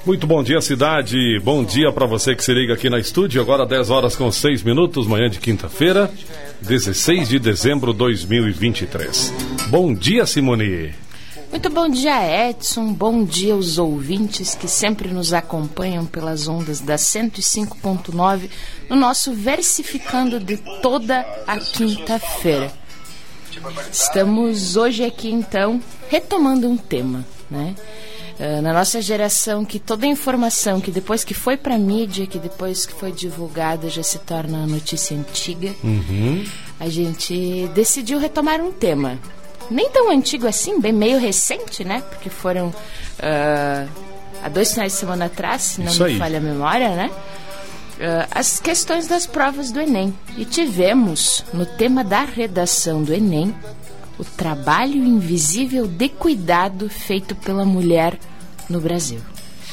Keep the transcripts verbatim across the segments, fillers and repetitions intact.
Muito bom dia, cidade. Bom dia para você que se liga aqui na estúdio. Agora dez horas com seis minutos, manhã de quinta-feira, dezesseis de dezembro de dois mil e vinte e três. Bom dia, Simone. Muito bom dia, Edson. Bom dia aos ouvintes que sempre nos acompanham pelas ondas da cento e cinco ponto nove no nosso Versificando de toda a quinta-feira. Estamos hoje aqui, então, retomando um tema, né? Uh, na nossa geração, que toda a informação que depois que foi para a mídia, que depois que foi divulgada, já se torna notícia antiga, uhum. A gente decidiu retomar um tema. Nem tão antigo assim, bem meio recente, né? Porque foram uh, há dois finais de semana atrás, se não me falha a memória, né? Uh, as questões das provas do Enem. E tivemos, no tema da redação do Enem, o trabalho invisível de cuidado feito pela mulher no Brasil.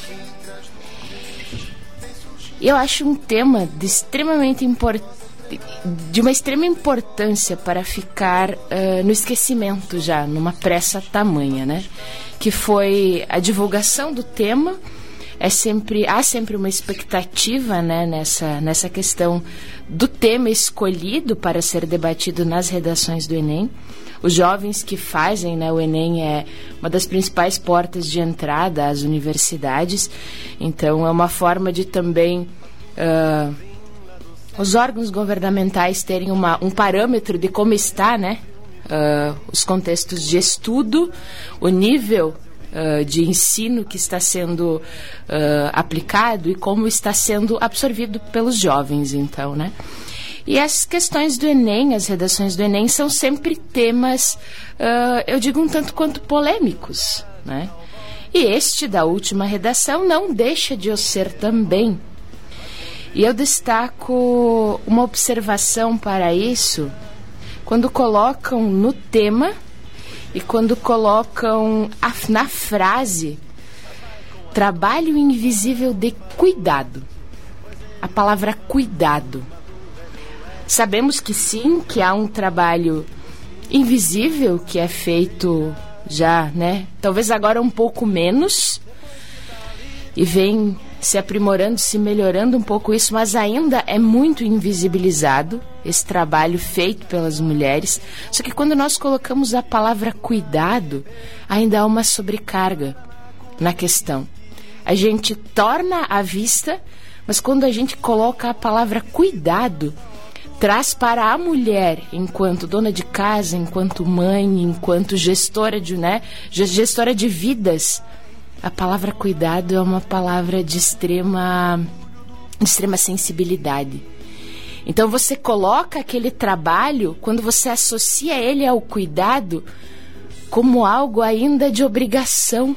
Eu acho um tema de extremamente import... de uma extrema importância para ficar uh, no esquecimento já, numa pressa tamanha, né? Que foi a divulgação do tema. É sempre, há sempre uma expectativa, né, nessa, nessa questão do tema escolhido para ser debatido nas redações do Enem. Os jovens que fazem, né, o Enem é uma das principais portas de entrada às universidades. Então, é uma forma de também uh, os órgãos governamentais terem uma, um parâmetro de como está, né, uh, os contextos de estudo, o nível Uh, de ensino que está sendo uh, aplicado e como está sendo absorvido pelos jovens, então, né? E as questões do Enem, as redações do Enem são sempre temas, uh, eu digo um tanto quanto polêmicos, né? E este da última redação não deixa de o ser também. E eu destaco uma observação para isso quando colocam no tema e quando colocam a, na frase trabalho invisível de cuidado. A palavra cuidado. Sabemos que sim, que há um trabalho invisível que é feito já, né? Talvez agora um pouco menos. E vem se aprimorando, se melhorando um pouco isso, mas ainda é muito invisibilizado esse trabalho feito pelas mulheres. Só que quando nós colocamos a palavra cuidado, ainda há uma sobrecarga na questão. A gente torna à vista, mas quando a gente coloca a palavra cuidado, traz para a mulher, enquanto dona de casa, enquanto mãe, enquanto gestora de, né, gestora de vidas, a palavra cuidado é uma palavra de extrema, de extrema sensibilidade. Então você coloca aquele trabalho, quando você associa ele ao cuidado, como algo ainda de obrigação.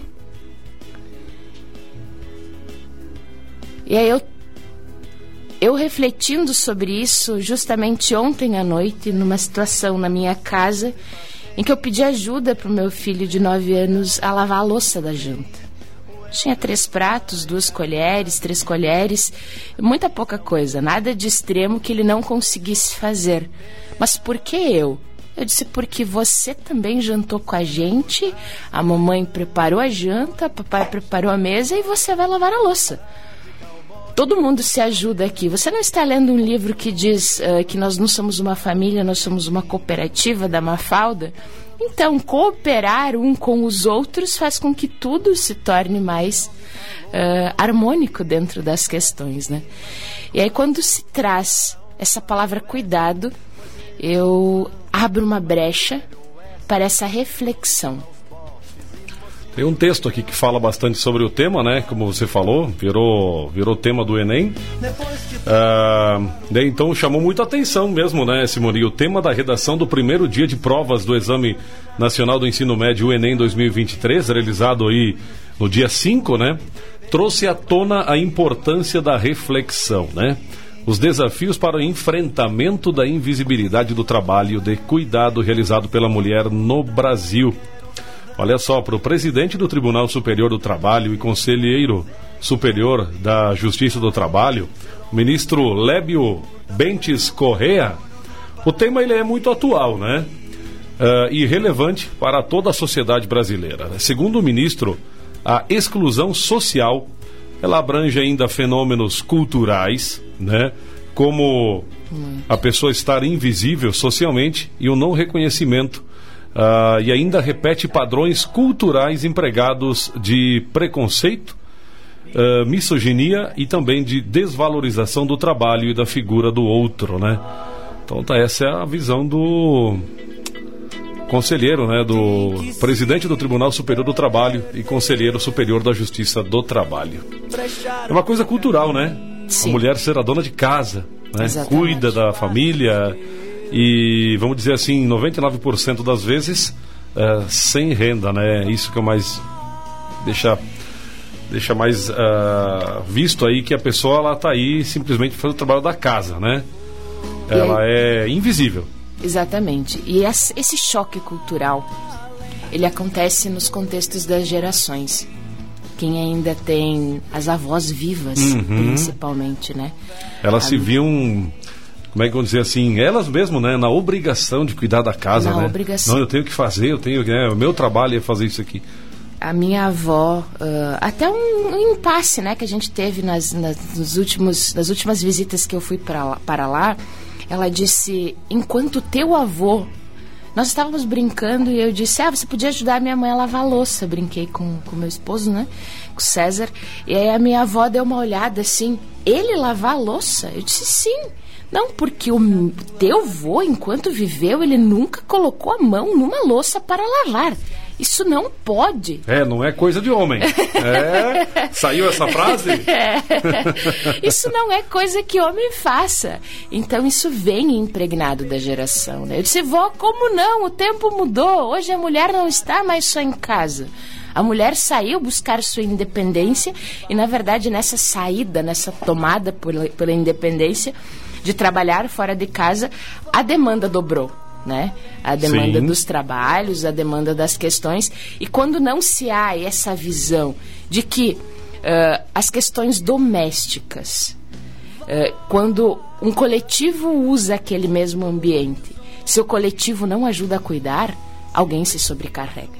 E aí eu, eu refletindo sobre isso justamente ontem à noite, numa situação na minha casa, em que eu pedi ajuda para o meu filho de nove anos a lavar a louça da janta. Tinha três pratos, duas colheres, três colheres, muita pouca coisa, nada de extremo que ele não conseguisse fazer. Mas por que eu? Eu disse, porque você também jantou com a gente, a mamãe preparou a janta, o papai preparou a mesa e você vai lavar a louça. Todo mundo se ajuda aqui. Você não está lendo um livro que diz uh, que nós não somos uma família, nós somos uma cooperativa da Mafalda? Então, cooperar um com os outros faz com que tudo se torne mais uh, harmônico dentro das questões, né? E aí, quando se traz essa palavra cuidado, eu abro uma brecha para essa reflexão. Tem um texto aqui que fala bastante sobre o tema, né? Como você falou, virou, virou tema do Enem. Ah, então chamou muita atenção mesmo, né, Simone? O tema da redação do primeiro dia de provas do Exame Nacional do Ensino Médio, o Enem dois mil e vinte e três, realizado aí no dia cinco, né? Trouxe à tona a importância da reflexão, né? Os desafios para o enfrentamento da invisibilidade do trabalho de cuidado realizado pela mulher no Brasil. Olha só, para o presidente do Tribunal Superior do Trabalho e conselheiro superior da Justiça do Trabalho, o ministro Lébio Bentes Correa, o tema ele é muito atual, né? Uh, e relevante para toda a sociedade brasileira. Segundo o ministro, a exclusão social ela abrange ainda fenômenos culturais, né? Como a pessoa estar invisível socialmente e o não reconhecimento, uh, e ainda repete padrões culturais empregados de preconceito, uh, misoginia e também de desvalorização do trabalho e da figura do outro, né? Então tá, essa é a visão do conselheiro, né, do presidente do Tribunal Superior do Trabalho e conselheiro superior da Justiça do Trabalho. É uma coisa cultural, né? Sim. A mulher ser a dona de casa, né? Cuida da família e, vamos dizer assim, noventa e nove por cento das vezes uh, sem renda, né? Isso que é mais deixa, deixa mais uh, visto aí, que a pessoa ela tá aí simplesmente fazendo o trabalho da casa, né? Ela é invisível. Exatamente. E esse choque cultural, ele acontece nos contextos das gerações. Quem ainda tem as avós vivas, uhum. principalmente, né? Elas a... se viam, como é que vamos dizer assim, elas mesmo, né? Na obrigação de cuidar da casa, na né? Obrigação. Não, eu tenho que fazer, eu tenho, né? O meu trabalho é fazer isso aqui. A minha avó, uh, até um, um impasse, né? Que a gente teve nas, nas, nos últimos, nas últimas visitas que eu fui pra lá, para lá. Ela disse, enquanto teu avô... Nós estávamos brincando e eu disse, ah, você podia ajudar a minha mãe a lavar a louça. Brinquei com o meu esposo, né? Com o César. E aí a minha avó deu uma olhada assim, ele lavar a louça? Eu disse, sim. Não, porque o teu avô, enquanto viveu, ele nunca colocou a mão numa louça para lavar. Isso não pode. É, não é coisa de homem. É, saiu essa frase? É. Isso não é coisa que homem faça. Então isso vem impregnado da geração, né? Eu disse, vó, como não? O tempo mudou. Hoje a mulher não está mais só em casa. A mulher saiu buscar sua independência e, na verdade, nessa saída, nessa tomada pela, pela independência de trabalhar fora de casa, a demanda dobrou. Né? A demanda Sim. dos trabalhos, a demanda das questões. E quando não se há essa visão de que uh, as questões domésticas, uh, quando um coletivo usa aquele mesmo ambiente, se o coletivo não ajuda a cuidar, alguém se sobrecarrega.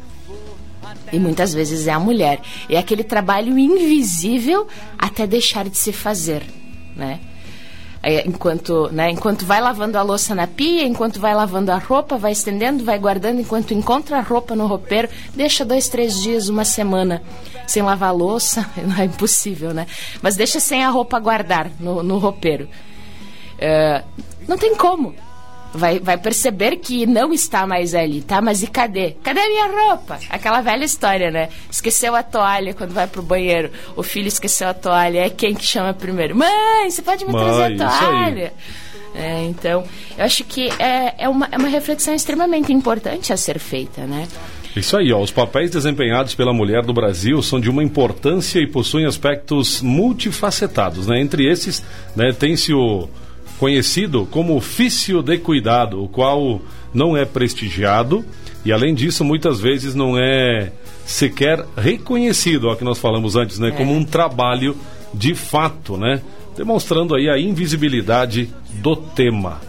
E muitas vezes é a mulher. É aquele trabalho invisível até deixar de se fazer, né? Enquanto, né, enquanto vai lavando a louça na pia, enquanto vai lavando a roupa, vai estendendo, vai guardando, enquanto encontra a roupa no roupeiro, deixa dois, três dias, uma semana sem lavar a louça, não é impossível, né? Mas deixa sem a roupa guardar no, no roupeiro. Uh, não tem como. Vai, vai perceber que não está mais ali, tá? Mas e cadê? Cadê a minha roupa? Aquela velha história, né? Esqueceu a toalha quando vai pro banheiro. O filho esqueceu a toalha. É quem que chama primeiro? Mãe, você pode me Mãe, trazer a toalha? É, então, eu acho que é, é, uma, é uma reflexão extremamente importante a ser feita, né? Isso aí, ó, os papéis desempenhados pela mulher do Brasil são de uma importância e possuem aspectos multifacetados, né? Entre esses, né, tem-se o conhecido como ofício de cuidado, o qual não é prestigiado e, além disso, muitas vezes não é sequer reconhecido, ó, que nós falamos antes, né, é. como um trabalho de fato, né, demonstrando aí a invisibilidade do tema.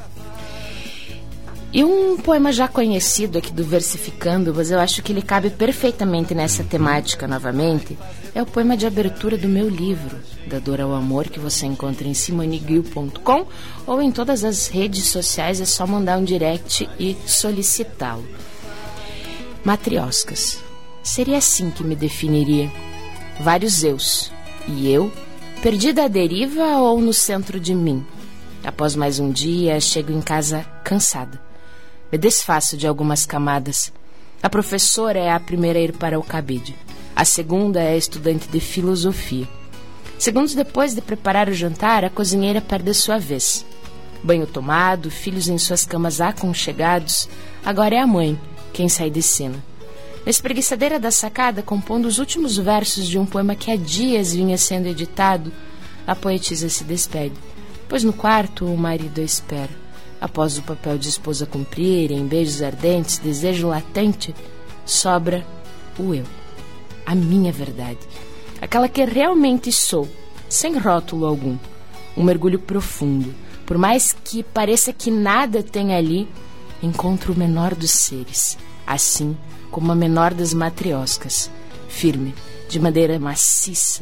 E um poema já conhecido aqui do Versificando, mas eu acho que ele cabe perfeitamente nessa temática novamente, é o poema de abertura do meu livro, Da Dor ao Amor, que você encontra em simone guil ponto com ou em todas as redes sociais, é só mandar um direct e solicitá-lo. Matrioscas. Seria assim que me definiria. Vários eus. E eu, perdida à deriva ou no centro de mim? Após mais um dia, chego em casa cansada. Me desfaço de algumas camadas. A professora é a primeira a ir para o cabide. A segunda é a estudante de filosofia. Segundos depois de preparar o jantar, a cozinheira perde sua vez. Banho tomado, filhos em suas camas aconchegados. Agora é a mãe quem sai de cena. Na espreguiçadeira da sacada, compondo os últimos versos de um poema que há dias vinha sendo editado, a poetisa se despede, pois no quarto o marido a espera. Após o papel de esposa cumprir, em beijos ardentes, desejo latente, sobra o eu, a minha verdade, aquela que realmente sou, sem rótulo algum, um mergulho profundo. Por mais que pareça que nada tem ali, encontro o menor dos seres, assim como a menor das matrioscas, firme, de madeira maciça,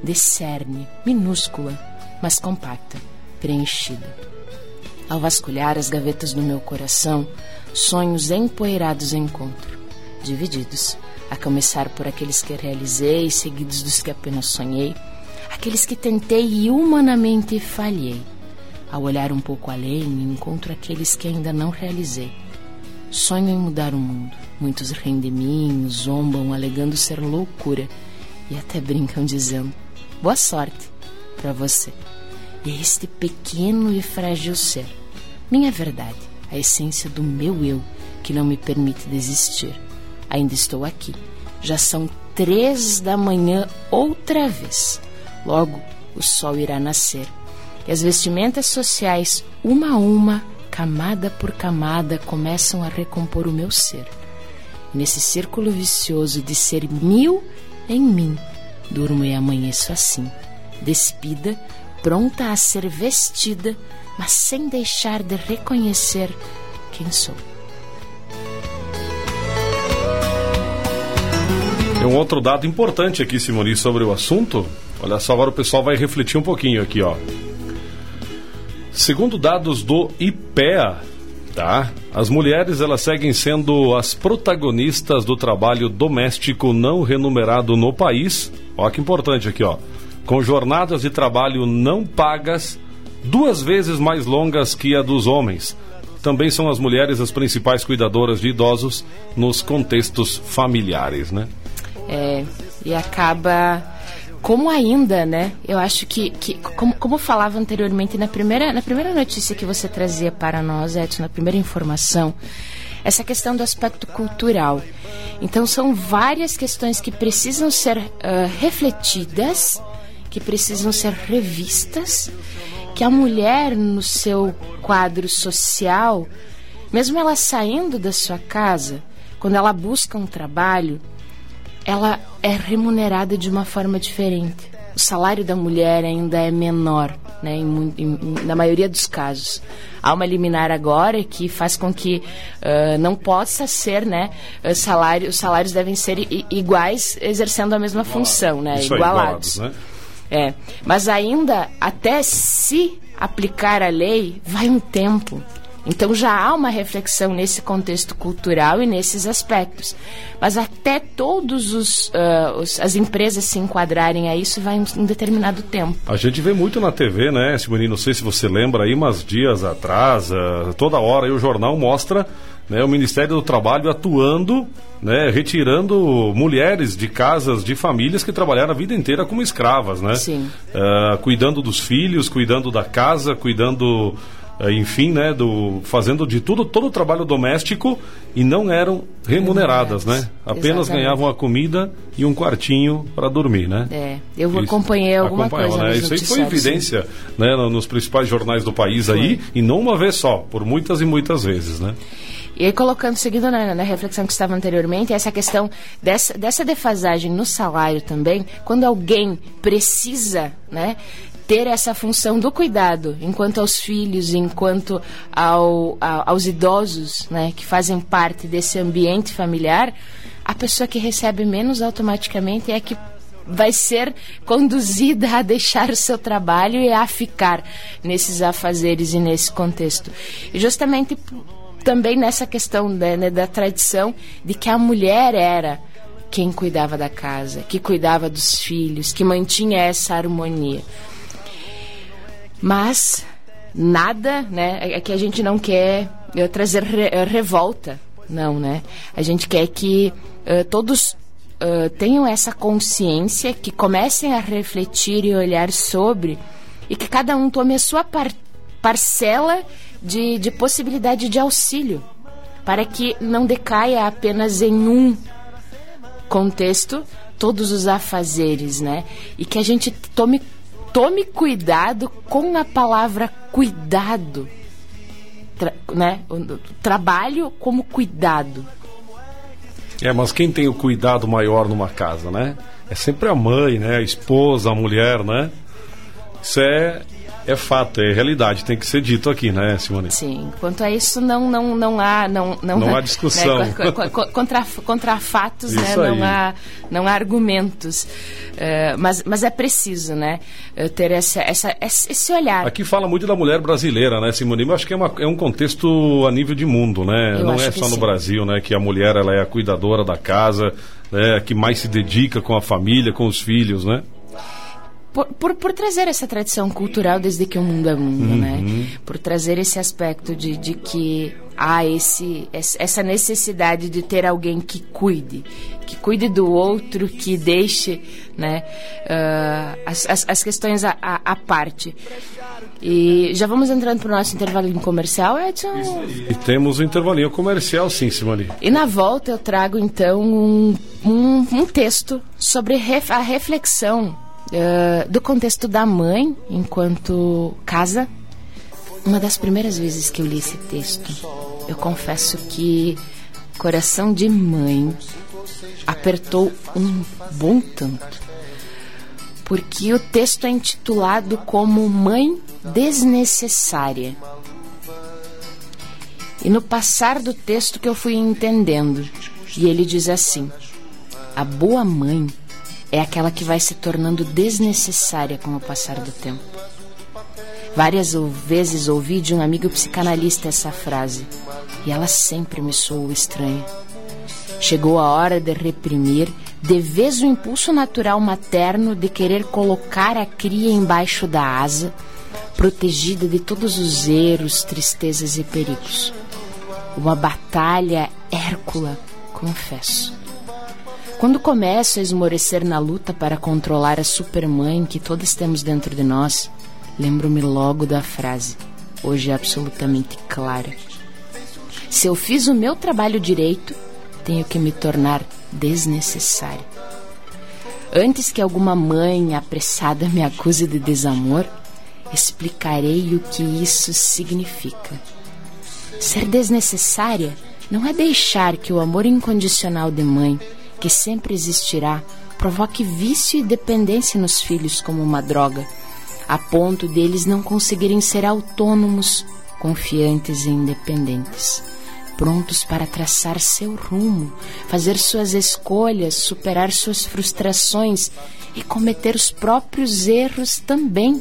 de cerne, minúscula, mas compacta, preenchida. Ao vasculhar as gavetas do meu coração, sonhos empoeirados encontro, divididos, a começar por aqueles que realizei, seguidos dos que apenas sonhei, aqueles que tentei e humanamente falhei. Ao olhar um pouco além, encontro aqueles que ainda não realizei. Sonho em mudar o mundo. Muitos riem de mim, zombam, alegando ser loucura, e até brincam dizendo: boa sorte para você. E este pequeno e frágil ser, minha verdade, a essência do meu eu, que não me permite desistir. Ainda estou aqui. Já são três da manhã outra vez. Logo, o sol irá nascer. E as vestimentas sociais, uma a uma, camada por camada, começam a recompor o meu ser. Nesse círculo vicioso de ser mil em mim, durmo e amanheço assim, despida, pronta a ser vestida, mas sem deixar de reconhecer quem sou. Tem um outro dado importante aqui, Simone, sobre o assunto. Olha só, agora o pessoal vai refletir um pouquinho aqui, ó. Segundo dados do I P E A, tá? As mulheres, elas seguem sendo as protagonistas do trabalho doméstico não remunerado no país. Ó, que importante aqui, ó. Com jornadas de trabalho não pagas duas vezes mais longas que a dos homens. Também são as mulheres as principais cuidadoras de idosos nos contextos familiares, né? É, e acaba, como ainda, né? Eu acho que, que como, como eu falava anteriormente, na primeira, na primeira notícia que você trazia para nós, Edson, na primeira informação, essa questão do aspecto cultural. Então, são várias questões que precisam ser uh, refletidas, que precisam ser revistas, que a mulher, no seu quadro social, mesmo ela saindo da sua casa, quando ela busca um trabalho, ela é remunerada de uma forma diferente. O salário da mulher ainda é menor, né, em, em, na maioria dos casos. Há uma liminar agora que faz com que uh, não possa ser, né, salário, os salários devem ser i, iguais, exercendo a mesma função, né, Isso igualados. Aí, igualados, né? É, mas ainda, até se aplicar a lei, vai um tempo. Então já há uma reflexão nesse contexto cultural e nesses aspectos. Mas até todos os, uh, os as empresas se enquadrarem a isso, vai um, um determinado tempo. A gente vê muito na T V, né, Simone? Não sei se você lembra aí, mas dias atrás, uh, toda hora aí o jornal mostra, né, o Ministério do Trabalho atuando, né, retirando mulheres de casas, de famílias que trabalharam a vida inteira como escravas, né? Sim. Uh, cuidando dos filhos, cuidando da casa, cuidando... enfim, né, do, fazendo de tudo, todo o trabalho doméstico, e não eram remuneradas, né? Apenas Exatamente. Ganhavam a comida e um quartinho para dormir, né? É, eu Isso, acompanhei alguma coisa, né? Isso aí foi evidência, né, nos principais jornais do país foi. Aí, e não uma vez só, por muitas e muitas vezes, né? E aí, colocando, seguindo na, na reflexão que estava anteriormente, essa questão dessa, dessa defasagem no salário também, quando alguém precisa, né, ter essa função do cuidado, enquanto aos filhos, enquanto ao, a, aos idosos, né, que fazem parte desse ambiente familiar, a pessoa que recebe menos automaticamente é que vai ser conduzida a deixar o seu trabalho e a ficar nesses afazeres e nesse contexto. E justamente também nessa questão, né, da tradição de que a mulher era quem cuidava da casa, que cuidava dos filhos, que mantinha essa harmonia. Mas nada, né, é que a gente não quer uh, trazer re, uh, revolta, não, né? A gente quer que uh, todos uh, tenham essa consciência, que comecem a refletir e olhar sobre, e que cada um tome a sua par, parcela de, de possibilidade de auxílio, para que não decaia apenas em um contexto todos os afazeres, né? E que a gente tome Tome cuidado com a palavra cuidado, Tra, né? O, o trabalho como cuidado. É, mas quem tem o cuidado maior numa casa, né? É sempre a mãe, né? A esposa, a mulher, né? Isso é é fato, é realidade, tem que ser dito aqui, né, Simone? Sim, quanto a isso não, não, não há não, não, não há discussão, né, contra, contra fatos, né, não, há, não há argumentos, uh, mas, mas é preciso, né, ter essa, essa, esse olhar. Aqui fala muito da mulher brasileira, né, Simone? Eu acho que é, uma, é um contexto a nível de mundo, né? Eu não é só no sim. Brasil, né, que a mulher ela é a cuidadora da casa, né, a que mais se dedica com a família, com os filhos, né? Por, por, por trazer essa tradição cultural desde que o mundo é mundo, uhum. né? Por trazer esse aspecto de, de que há esse, essa necessidade de ter alguém que cuide, que cuide do outro, que deixe, né, uh, as, as, as questões à, à, à parte. E já vamos entrando para o nosso intervalinho comercial, Edson? E temos o um intervalinho comercial, sim, Simone. E na volta eu trago, então, um, um, um texto sobre ref, a reflexão Uh, do contexto da mãe enquanto casa. Uma das primeiras vezes que eu li esse texto, eu confesso que coração de mãe apertou um bom tanto, porque o texto é intitulado como Mãe Desnecessária. E no passar do texto que eu fui entendendo, e ele diz assim: a boa mãe é aquela que vai se tornando desnecessária com o passar do tempo. Várias vezes ouvi de um amigo psicanalista essa frase, e ela sempre me soou estranha. Chegou a hora de reprimir de vez o impulso natural materno de querer colocar a cria embaixo da asa, protegida de todos os erros, tristezas e perigos. Uma batalha hércula, confesso. Quando começo a esmorecer na luta para controlar a supermãe que todos temos dentro de nós, lembro-me logo da frase, hoje é absolutamente clara: se eu fiz o meu trabalho direito, tenho que me tornar desnecessária. Antes que alguma mãe apressada me acuse de desamor, explicarei o que isso significa. Ser desnecessária não é deixar que o amor incondicional de mãe, que sempre existirá, provoque vício e dependência nos filhos como uma droga, a ponto deles não conseguirem ser autônomos, confiantes e independentes, prontos para traçar seu rumo, fazer suas escolhas, superar suas frustrações e cometer os próprios erros também.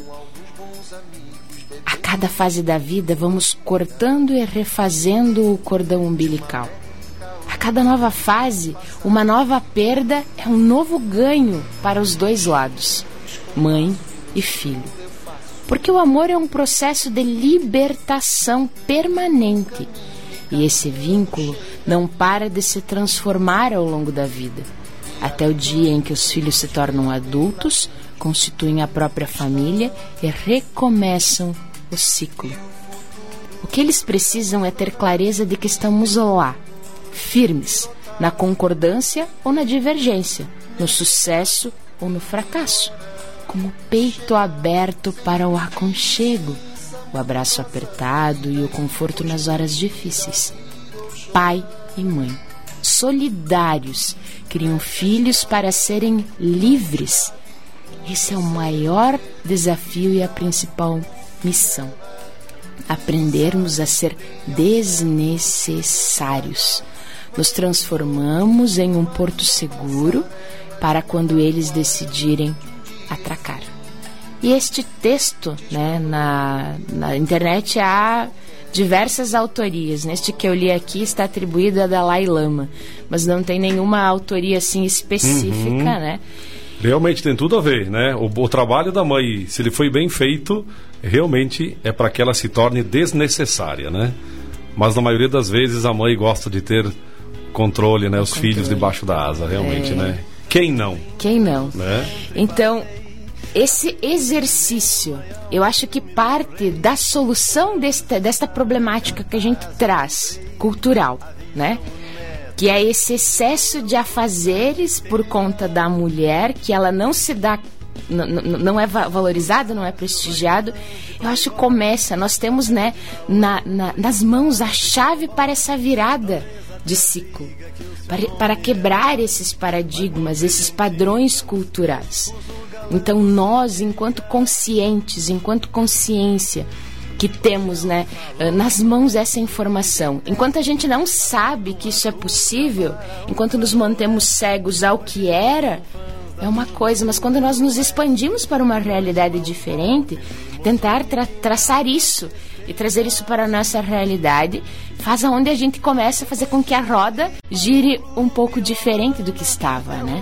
A cada fase da vida vamos cortando e refazendo o cordão umbilical. A cada nova fase, uma nova perda é um novo ganho para os dois lados, mãe e filho. Porque o amor é um processo de libertação permanente, e esse vínculo não para de se transformar ao longo da vida, até o dia em que os filhos se tornam adultos, constituem a própria família e recomeçam o ciclo. O que eles precisam é ter clareza de que estamos lá, firmes, na concordância ou na divergência, no sucesso ou no fracasso, com o peito aberto para o aconchego, o abraço apertado e o conforto nas horas difíceis. Pai e mãe, solidários, criam filhos para serem livres. Esse é o maior desafio e a principal missão. Aprendermos a ser desnecessários. Nos transformamos em um porto seguro para quando eles decidirem atracar. E este texto, né, na, na internet há diversas autorias. Neste que eu li aqui está atribuído a Dalai Lama, mas não tem nenhuma autoria assim específica, uhum. né? Realmente tem tudo a ver, né? O, o trabalho da mãe, se ele foi bem feito, realmente é para que ela se torne desnecessária, né? Mas na maioria das vezes a mãe gosta de ter controle, né? Os controle. Filhos debaixo da asa, realmente, é. né? Quem não? Quem não? Né? Então, esse exercício, eu acho que parte da solução desta, desta problemática que a gente traz, cultural, né? Que é esse excesso de afazeres por conta da mulher, que ela não se dá, n- n- não é valorizada, não é prestigiado. Eu acho que começa, nós temos, né, na, na, nas mãos a chave para essa virada de ciclo, para, para quebrar esses paradigmas, esses padrões culturais. Então nós, enquanto conscientes, enquanto consciência que temos, né, nas mãos essa informação, enquanto a gente não sabe que isso é possível, enquanto nos mantemos cegos ao que era, é uma coisa, mas quando nós nos expandimos para uma realidade diferente, tentar tra- traçar isso e trazer isso para a nossa realidade, faz aonde a gente começa a fazer com que a roda gire um pouco diferente do que estava, né?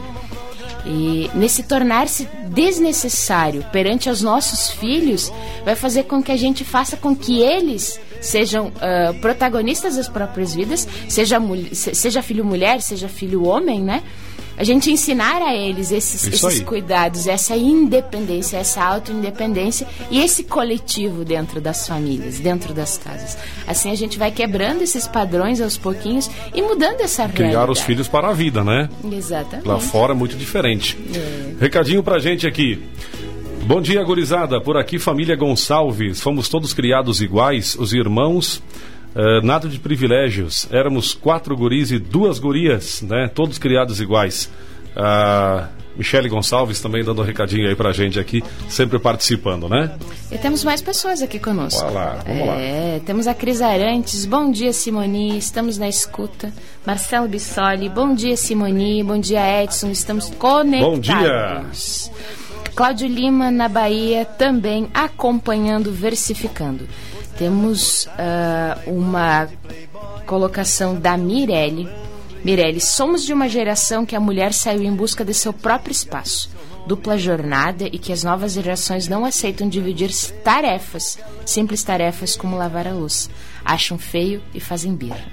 E nesse tornar-se desnecessário perante os nossos filhos, vai fazer com que a gente faça com que eles sejam uh, protagonistas das próprias vidas, seja, seja filho mulher, seja filho homem, né? A gente ensinar a eles esses, esses cuidados, essa independência, essa auto-independência e esse coletivo dentro das famílias, dentro das casas. Assim a gente vai quebrando esses padrões aos pouquinhos e mudando essa realidade. Criar os filhos para a vida, né? Exatamente. Lá fora é muito diferente. É. Recadinho pra gente aqui. Bom dia, gurizada. Por aqui, família Gonçalves. Fomos todos criados iguais, os irmãos... Uh, nada de privilégios, éramos quatro guris e duas gurias, né? Todos criados iguais. uh, Michele Gonçalves também dando um recadinho aí pra gente aqui, sempre participando, né? E temos mais pessoas aqui conosco. Vamos lá, vamos é, lá. Temos a Cris Arantes, bom dia Simoni, estamos na escuta. Marcelo Bissoli, bom dia Simoni, bom dia Edson, estamos conectados. Bom dia. Cláudio Lima na Bahia também acompanhando, versificando. Temos uh, uma colocação da Mirelle. Mirelle, somos de uma geração que a mulher saiu em busca de seu próprio espaço, dupla jornada, e que as novas gerações não aceitam dividir tarefas, simples tarefas como lavar a louça. Acham feio e fazem birra.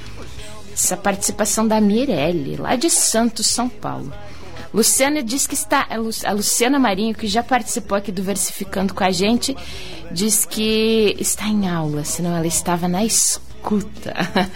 Essa participação da Mirelle, lá de Santos, São Paulo. Luciana diz que está... A Luciana Marinho, que já participou aqui do Versificando com a gente, diz que está em aula, senão ela estava na escuta.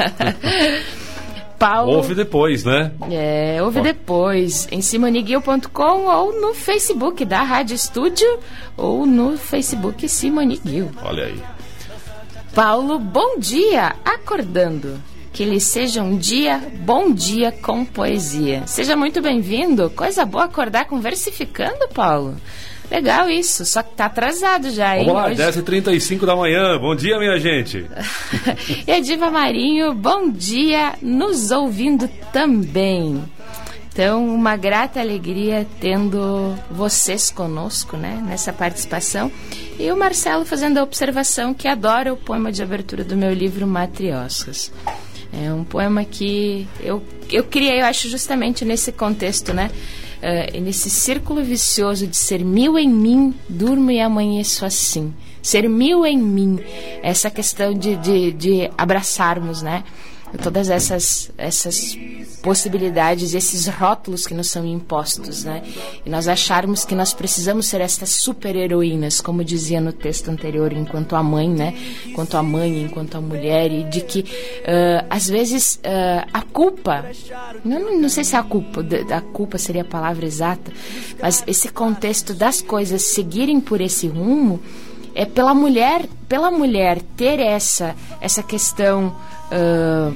Paulo, ouve depois, né? É, ouve Ó. depois, em simone guil ponto com ou no Facebook da Rádio Estúdio ou no Facebook Simone Guil. Olha aí. Paulo, bom dia, acordando. Que lhe seja um dia, bom dia com poesia. Seja muito bem-vindo. Coisa boa acordar com Versificando, Paulo. Legal isso, só que tá atrasado já, hein? Vamos lá, hoje... dez e trinta e cinco da manhã. Bom dia, minha gente. Ediva Marinho, bom dia, nos ouvindo também. Então, uma grata alegria tendo vocês conosco, né, nessa participação. E o Marcelo fazendo a observação que adora o poema de abertura do meu livro Matrioscas. É um poema que eu, eu criei, eu acho, justamente nesse contexto, né? Uh, nesse círculo vicioso de ser mil em mim, durmo e amanheço assim. Ser mil em mim, essa questão de, de, de abraçarmos, né? Todas essas, essas possibilidades, esses rótulos que nos são impostos, né? E nós acharmos que nós precisamos ser estas super-heroínas, como dizia no texto anterior, enquanto a mãe, né? Enquanto a mãe, enquanto a mulher, e de que, uh, às vezes, uh, a culpa, não, não sei se a culpa, a culpa seria a palavra exata, mas esse contexto das coisas seguirem por esse rumo, é pela mulher, pela mulher ter essa, essa questão... Uh,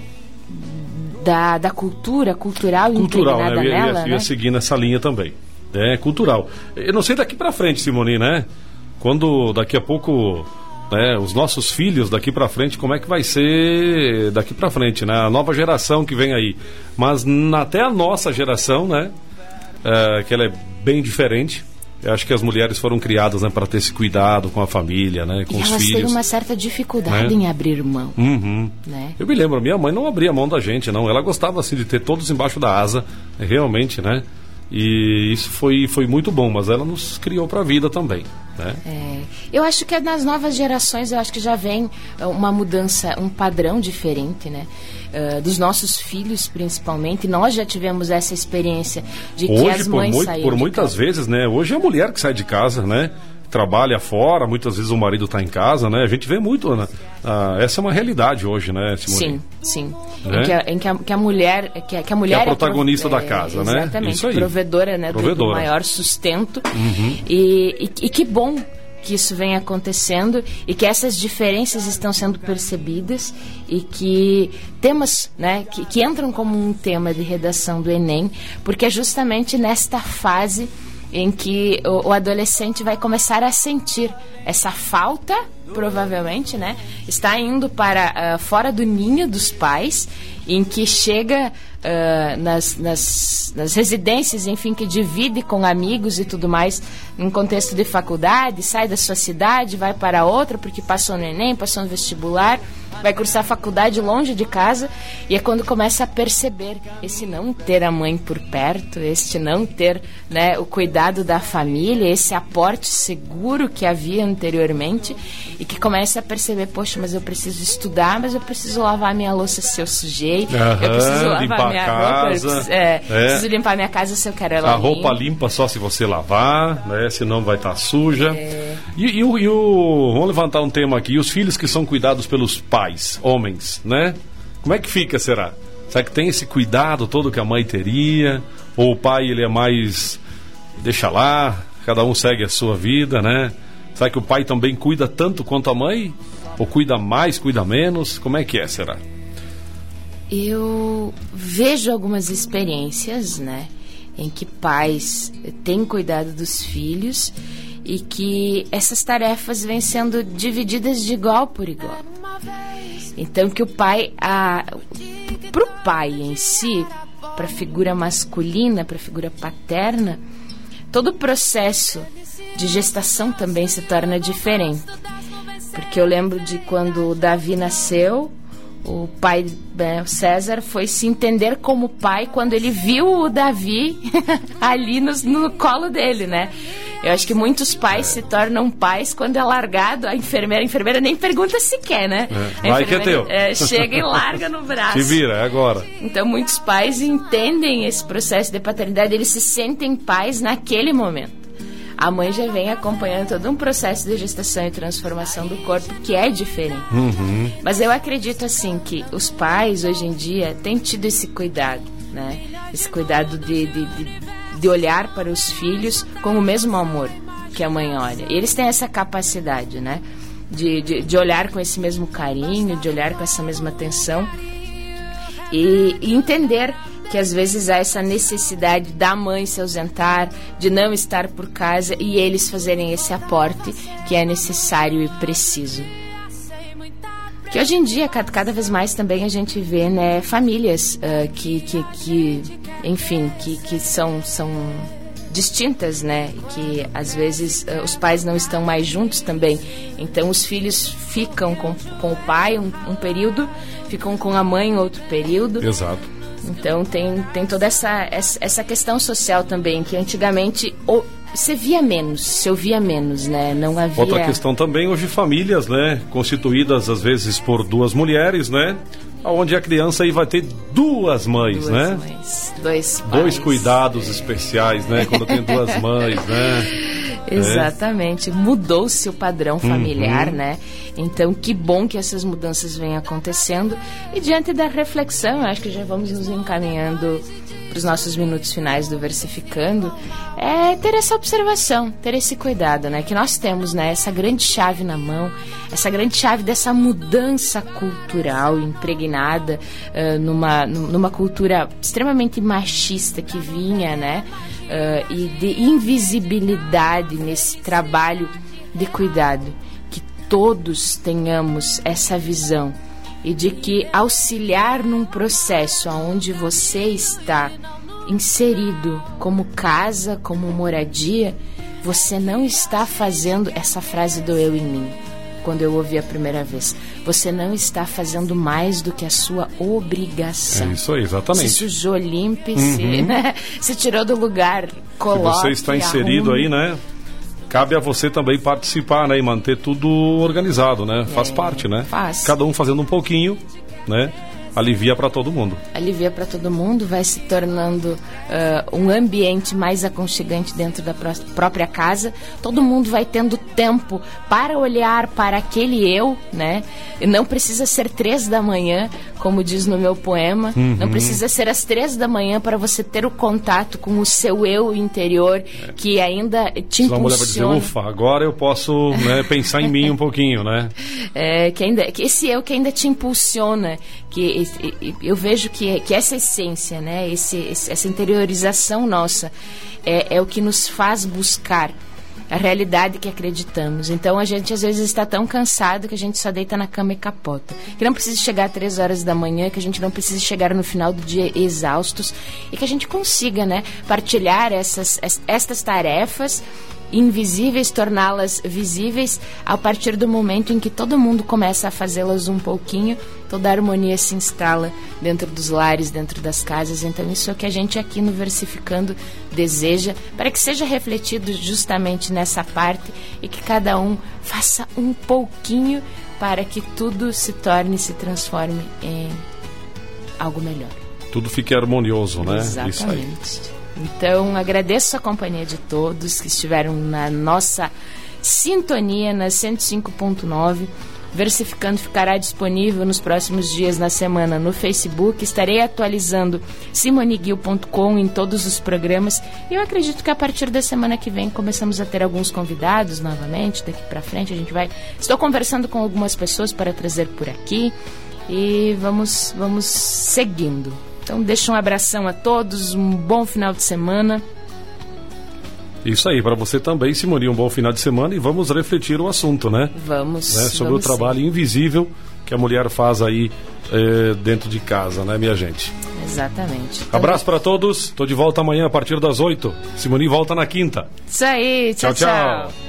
da, da cultura, cultural, cultural, impregnada né? Eu ia, nela, eu ia, né? ia seguir nessa linha também. É cultural. Eu não sei daqui pra frente, Simone, né? Quando daqui a pouco, né, os nossos filhos daqui pra frente, como é que vai ser daqui pra frente, né? A nova geração que vem aí. Mas na, até a nossa geração, né? É, que ela é bem diferente. Eu acho que as mulheres foram criadas, né, para ter esse cuidado com a família, né, com e os elas filhos. têm uma certa dificuldade, né, em abrir mão. Uhum. Né? Eu me lembro, minha mãe não abria mão da gente, não. Ela gostava assim de ter todos embaixo da asa, realmente, né? E isso foi, foi muito bom, mas ela nos criou para a vida também, né? É, eu acho que nas novas gerações, eu acho que já vem uma mudança, um padrão diferente, né? Uh, dos nossos filhos, principalmente. Nós já tivemos essa experiência de que hoje, as mães por, saíram por de muitas casa. vezes, né? Hoje é a mulher que sai de casa, né? Trabalha fora, muitas vezes o marido está em casa, né? A gente vê muito, né? Ah, essa é uma realidade hoje, né, Simone? Sim, sim. Né? Em, que a, em que, a, que a mulher, que a, que a mulher que é a protagonista é pro, da casa, é, né? Exatamente, isso aí. provedora, né, provedora. Do, do maior sustento. Uhum. E, e, e que bom que isso vem acontecendo e que essas diferenças estão sendo percebidas e que temas, né, que, que entram como um tema de redação do Enem, porque é justamente nesta fase em que o, o adolescente vai começar a sentir essa falta, provavelmente, né? Está indo para uh, fora do ninho dos pais, em que chega uh, nas, nas, nas residências, enfim, que divide com amigos e tudo mais, em contexto de faculdade, sai da sua cidade, vai para outra, porque passou no Enem, passou no vestibular, vai cursar faculdade longe de casa, e é quando começa a perceber esse não ter a mãe por perto, este não ter, né, o cuidado da família, esse aporte seguro que havia anteriormente, e que começa a perceber, poxa, mas eu preciso estudar, mas eu preciso lavar minha louça se eu sujei, uhum, eu preciso lavar minha casa, roupa, eu preciso, é, é. preciso limpar minha casa se eu quero ela A roupa limpa. limpa só se você lavar, né, senão vai estar suja. É. E, e, o, e o... Vamos levantar um tema aqui, os filhos que são cuidados pelos pais, homens, né? Como é que fica, será? Será que tem esse cuidado todo que a mãe teria? Ou o pai, ele é mais... deixa lá, cada um segue a sua vida, né? Será que o pai também cuida tanto quanto a mãe? Ou cuida mais, cuida menos? Como é que é, será? Eu vejo algumas experiências, né, em que pais têm cuidado dos filhos e que essas tarefas vêm sendo divididas de igual por igual. Então que o pai, a, pro pai em si, para a figura masculina, para a figura paterna, todo o processo de gestação também se torna diferente. Porque eu lembro de quando o Davi nasceu, o pai, né, o César, foi se entender como pai quando ele viu o Davi ali no, no colo dele, né? Eu acho que muitos pais é. se tornam pais quando é largado, a enfermeira, a enfermeira nem pergunta se quer, né? É. Vai que é teu. É, chega e larga no braço. Se vira, é agora. Então muitos pais entendem esse processo de paternidade, eles se sentem pais naquele momento. A mãe já vem acompanhando todo um processo de gestação e transformação do corpo que é diferente. Uhum. Mas eu acredito assim que os pais hoje em dia têm tido esse cuidado, né? Esse cuidado de, de, de, de olhar para os filhos com o mesmo amor que a mãe olha. E eles têm essa capacidade, né? De, de, de olhar com esse mesmo carinho, de olhar com essa mesma atenção e, e entender que às vezes há essa necessidade da mãe se ausentar, de não estar por casa e eles fazerem esse aporte que é necessário e preciso. Que hoje em dia, cada, cada vez mais também a gente vê, né, famílias uh, que, que, que, enfim, que, que são, são distintas, né, que às vezes uh, os pais não estão mais juntos também. Então os filhos ficam com, com o pai um, um período, ficam com a mãe outro período. Exato. Então tem, tem toda essa, essa questão social também, que antigamente ou, se via menos, se ouvia menos, né? Não havia... Outra questão também, hoje famílias, né? Constituídas às vezes por duas mulheres, né? Onde a criança aí vai ter duas mães, duas né? Mães, dois pais. Dois cuidados é. especiais, né? Quando tem duas mães, né? Exatamente, é. Mudou-se o padrão familiar, uhum. né? Então, que bom que essas mudanças vêm acontecendo. E diante da reflexão, eu acho que já vamos nos encaminhando para os nossos minutos finais do Versificando, é ter essa observação, ter esse cuidado, né? Que nós temos, né? Essa grande chave na mão, essa grande chave dessa mudança cultural impregnada uh, numa, numa cultura extremamente machista que vinha, né? Uh, e de invisibilidade nesse trabalho de cuidado. Que todos tenhamos essa visão e de que auxiliar num processo onde você está inserido como casa, como moradia, você não está fazendo, essa frase doeu em mim quando eu ouvi a primeira vez, você não está fazendo mais do que a sua obrigação. É isso aí, exatamente. Se sujou, limpe, uhum. se, né, se tirou do lugar, coloque, se você está inserido arrume. aí, né? Cabe a você também participar, né? E manter tudo organizado, né? É, faz parte, né? Faz. Cada um fazendo um pouquinho, né? Alivia para todo mundo. Alivia para todo mundo, vai se tornando uh, um ambiente mais aconchegante dentro da pró- própria casa. Todo mundo vai tendo tempo para olhar para aquele eu, né? E não precisa ser três da manhã, como diz no meu poema. Uhum. Não precisa ser às três da manhã para você ter o contato com o seu eu interior, é. que ainda te impulsiona. A mulher vai dizer, ufa, agora eu posso, né, pensar em mim um pouquinho, né? É, que ainda, que esse eu que ainda te impulsiona, que eu vejo que, que essa essência, né, esse, essa interiorização nossa é, é o que nos faz buscar a realidade que acreditamos. Então a gente às vezes está tão cansado que a gente só deita na cama e capota. Que não precisa chegar às três horas da manhã, que a gente não precisa chegar no final do dia exaustos e que a gente consiga, né, partilhar essas, estas tarefas invisíveis, torná-las visíveis a partir do momento em que todo mundo começa a fazê-las um pouquinho, toda a harmonia se instala dentro dos lares, dentro das casas. Então isso é o que a gente aqui no Versificando deseja, para que seja refletido justamente nessa parte e que cada um faça um pouquinho para que tudo se torne e se transforme em algo melhor. Tudo fique harmonioso, né? Exatamente. Isso aí. Então, agradeço a companhia de todos que estiveram na nossa sintonia na cento e cinco ponto nove. Versificando ficará disponível nos próximos dias na semana no Facebook. Estarei atualizando simone guil ponto com em todos os programas. E eu acredito que a partir da semana que vem começamos a ter alguns convidados novamente. Daqui para frente a gente vai... Estou conversando com algumas pessoas para trazer por aqui. E vamos, vamos seguindo. Então, deixa um abração a todos, um bom final de semana. Isso aí, para você também, Simone, um bom final de semana e vamos refletir o assunto, né? Vamos. Né? Sobre vamos o trabalho sim. invisível que a mulher faz aí eh, dentro de casa, né, minha gente? Exatamente. Então, abraço para todos, estou de volta amanhã a partir das oito. Simone volta na quinta. Isso aí, tchau, tchau. tchau.